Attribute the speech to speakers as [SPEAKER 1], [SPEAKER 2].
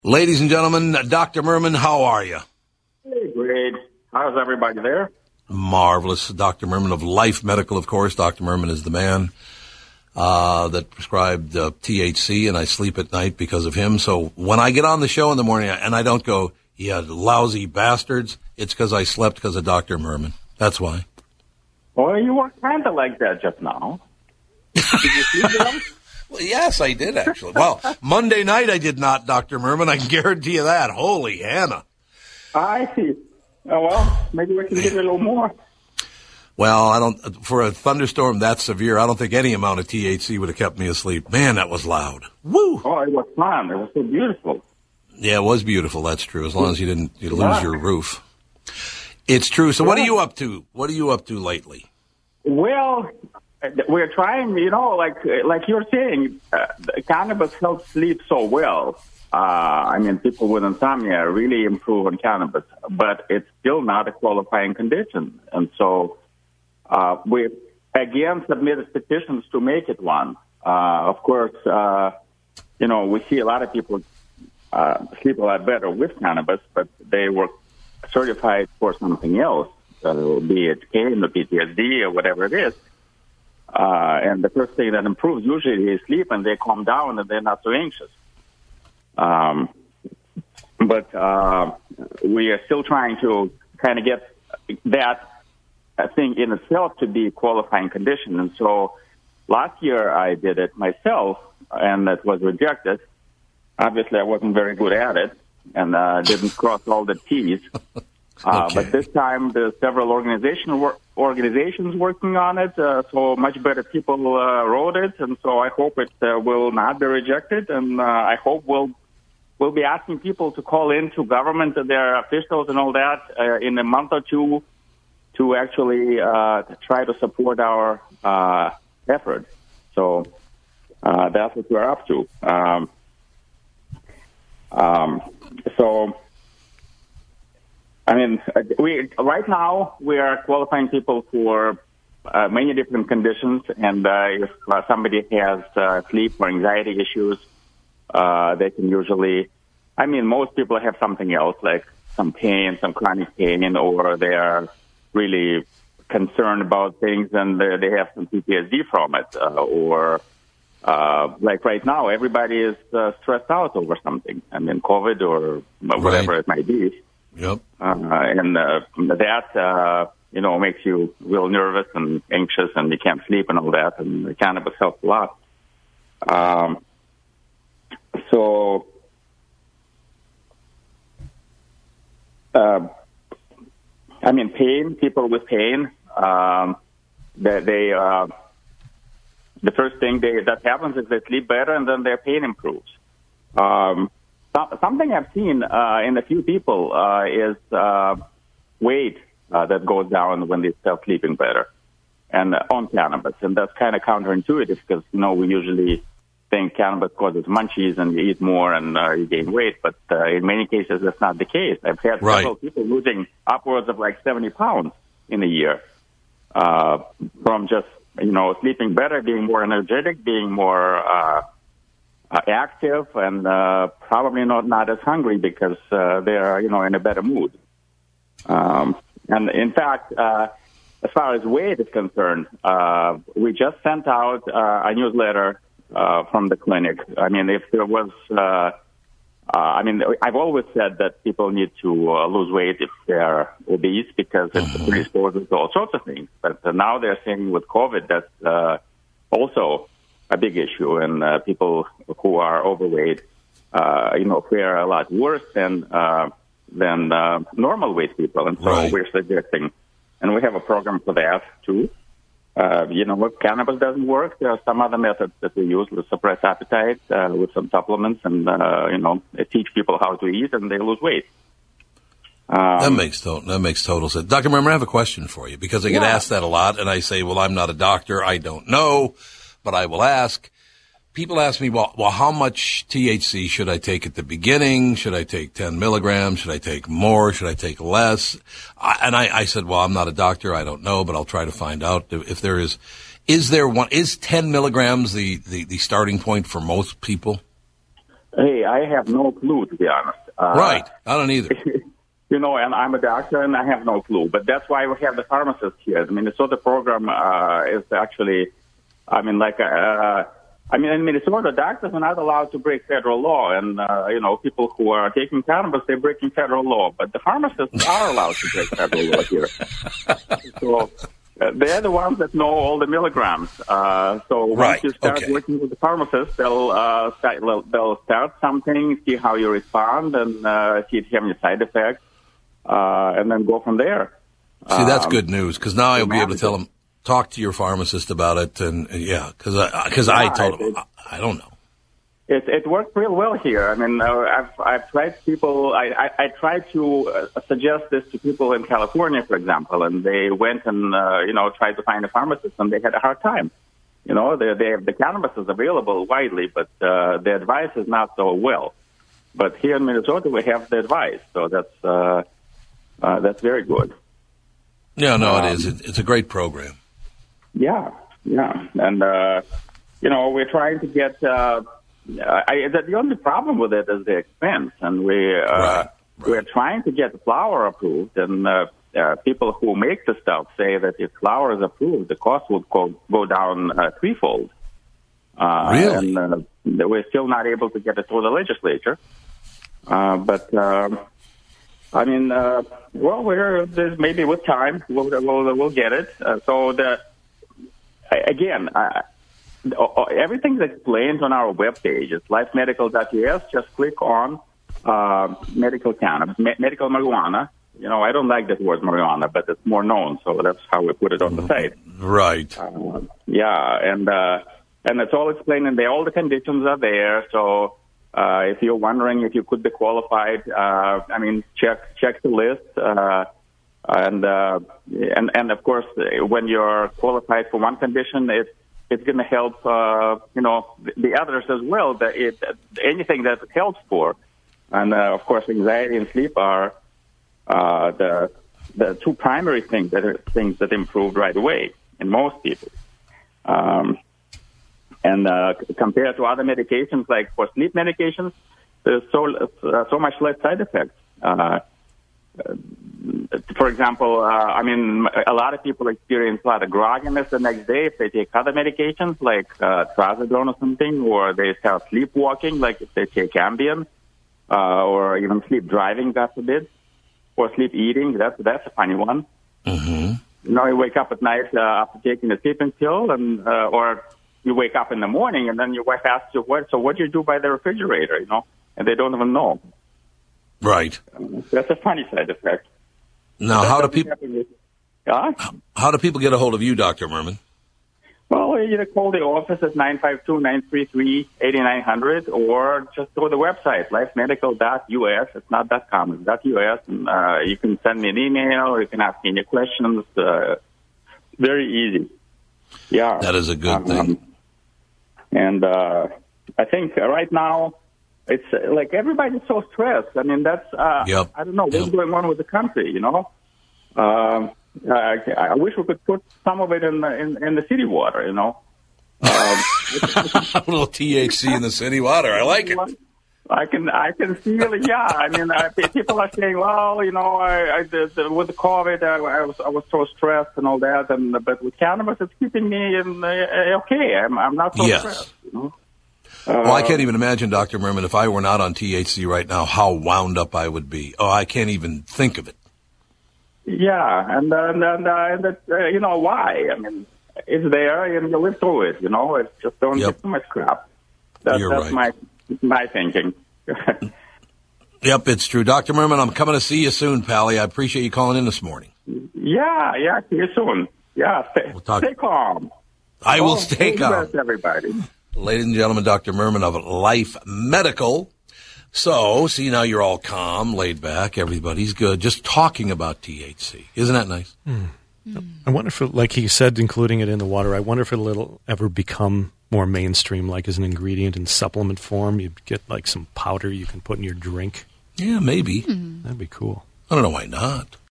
[SPEAKER 1] Ladies and gentlemen, Dr. Merman, how are you?
[SPEAKER 2] Hey, great. How's everybody there?
[SPEAKER 1] Marvelous. Dr. Merman of Life Medical, of course. Dr. Merman is the man that prescribed THC, and I sleep at night because of him. So when I get on the show in the morning and I don't go, yeah, lousy bastards, it's because I slept because of Dr. Merman. That's why.
[SPEAKER 2] Well, you were kind of like that just now. Did you sleep well?
[SPEAKER 1] Well, yes, I did, actually. Well, Monday night I did not, Dr. Merman. I can guarantee you that. Holy Hannah.
[SPEAKER 2] I see. Oh, well, maybe we can give you a little more.
[SPEAKER 1] Well, for a thunderstorm that severe, I don't think any amount of THC would have kept me asleep. Man, that was loud. Woo!
[SPEAKER 2] Oh, it was fun. It was so beautiful.
[SPEAKER 1] Yeah, it was beautiful. That's true. As long as you didn't lose your roof. It's true. So what are you up to? What are you up to lately?
[SPEAKER 2] Well, we're trying, like you're saying, cannabis helps sleep so well. People with insomnia really improve on cannabis, but it's still not a qualifying condition. And so we, again, submitted petitions to make it one. Of course, we see a lot of people sleep a lot better with cannabis, but they were certified for something else, be it pain or PTSD or whatever it is. And the first thing that improves usually is sleep, and they calm down and they're not so anxious. But we are still trying to kind of get that thing in itself to be a qualifying condition. And so last year I did it myself, and it was rejected. Obviously, I wasn't very good at it and didn't cross all the T's. Okay. But this time, there's several organizations working on it, so much better people wrote it, and so I hope it will not be rejected, and I hope we'll be asking people to call in to government, their officials and all that in a month or two to actually try to support our effort. So that's what we're up to. Right now we are qualifying people for many different conditions, and if somebody has sleep or anxiety issues, they can usually, most people have something else, like some pain, some chronic pain, or they are really concerned about things and they have some PTSD from it, like right now, everybody is stressed out over something. COVID or whatever it might be.
[SPEAKER 1] Yep.
[SPEAKER 2] That makes you real nervous and anxious, and you can't sleep and all that, and the cannabis helps a lot. Pain, people with pain, the first thing that happens is they sleep better, and then their pain improves. Something I've seen in a few people is weight that goes down when they start sleeping better and on cannabis. And that's kind of counterintuitive because, we usually think cannabis causes munchies and you eat more and you gain weight. But in many cases, that's not the case. I've had several people losing upwards of 70 pounds in a year from just, sleeping better, being more energetic, being more active, and probably not as hungry because they are, in a better mood. And in fact, as far as weight is concerned, we just sent out a newsletter from the clinic. If there was, I've always said that people need to lose weight if they're obese because it predisposes to all sorts of things. But now they're saying with COVID that's also a big issue, and people who are overweight, fare a lot worse than normal weight people. And so we're suggesting, and we have a program for that too. If cannabis doesn't work, there are some other methods that we use to suppress appetite with some supplements, and teach people how to eat, and they lose weight.
[SPEAKER 1] That makes total sense. Dr. Merman, I have a question for you because I get asked that a lot, and I say, well, I'm not a doctor, I don't know. But I will ask. People ask me, well, how much THC should I take at the beginning? Should I take 10 milligrams? Should I take more? Should I take less? I said, well, I'm not a doctor. I don't know, but I'll try to find out if there is. Is 10 milligrams the starting point for most people?
[SPEAKER 2] Hey, I have no clue, to be honest.
[SPEAKER 1] Right. I don't either.
[SPEAKER 2] And I'm a doctor, and I have no clue. But that's why we have the pharmacists here. The Minnesota program is actually, in Minnesota, doctors are not allowed to break federal law. And, people who are taking cannabis, they're breaking federal law. But the pharmacists are allowed to break federal law here. So they're the ones that know all the milligrams. So once you start working with the pharmacist, they'll start something, see how you respond, and see if you have any side effects, and then go from there.
[SPEAKER 1] See, that's good news, because now I'll be able to tell them, talk to your pharmacist about it, and because I told him, I don't know.
[SPEAKER 2] It worked real well here. I've tried people. I tried to suggest this to people in California, for example, and they went and tried to find a pharmacist, and they had a hard time. The cannabis is available widely, but the advice is not so well. But here in Minnesota, we have the advice, so that's very good.
[SPEAKER 1] Yeah, no, it is. It's a great program.
[SPEAKER 2] Yeah, and we're trying to get. The only problem with it is the expense, and we're trying to get the flower approved, and people who make the stuff say that if flower is approved, the cost would go down threefold.
[SPEAKER 1] Really?
[SPEAKER 2] And we're still not able to get it through the legislature. There's maybe with time we'll get it. Everything that's explained on our webpage is lifemedical.us. Just click on medical cannabis, medical marijuana. I don't like that word marijuana, but it's more known, so that's how we put it on the site.
[SPEAKER 1] Right.
[SPEAKER 2] And it's all explained, and all the conditions are there. So if you're wondering if you could be qualified, check the list. And of course, when you're qualified for one condition, it's going to help, the others as well. Anything that it helps for, and of course, anxiety and sleep are the two primary things that improve right away in most people. Compared to other medications, like for sleep medications, there's so much less side effects. For example, a lot of people experience a lot of grogginess the next day if they take other medications like trazodone or something, or they start sleepwalking, like if they take Ambien, or even sleep driving, God forbid, or sleep eating. That's a funny one.
[SPEAKER 1] Mm-hmm.
[SPEAKER 2] You wake up at night after taking a sleeping pill, and or you wake up in the morning, and then your wife asks you, what do you do by the refrigerator, and they don't even know.
[SPEAKER 1] Right.
[SPEAKER 2] That's a funny side effect.
[SPEAKER 1] Now, how do people get a hold of you, Dr. Merman?
[SPEAKER 2] Well, either call the office at 952-933-8900, or just go to the website, lifemedical.us. It's not .com, it's .us. And you can send me an email, or you can ask me any questions. Very easy. Yeah.
[SPEAKER 1] That is a good thing.
[SPEAKER 2] And I think right now, it's like everybody's so stressed. I don't know what's going on with the country. I wish we could put some of it in the city water.
[SPEAKER 1] A little THC in the city water. I like it.
[SPEAKER 2] I can feel it. Yeah, people are saying, well, with the COVID, I was so stressed and all that, but with cannabis, it's keeping me okay. I'm not so stressed.
[SPEAKER 1] Well, I can't even imagine, Dr. Merman, if I were not on THC right now, how wound up I would be. Oh, I can't even think of it.
[SPEAKER 2] Yeah, and why? It's there, and you live through it. It's just don't get too much crap. That's right. my thinking.
[SPEAKER 1] Yep, it's true. Dr. Merman, I'm coming to see you soon, Pally. I appreciate you calling in this morning.
[SPEAKER 2] Yeah, see you soon. Yeah, stay calm.
[SPEAKER 1] I will stay calm.
[SPEAKER 2] Everybody.
[SPEAKER 1] Ladies and gentlemen, Dr. Merman of Life Medical. So, see, now you're all calm, laid back, everybody's good, just talking about THC. Isn't that nice?
[SPEAKER 3] I wonder if, like he said, including it in the water, I wonder if it'll ever become more mainstream, like as an ingredient in supplement form. You'd get like some powder you can put in your drink.
[SPEAKER 1] Yeah, maybe.
[SPEAKER 3] That'd be cool.
[SPEAKER 1] I don't know why not.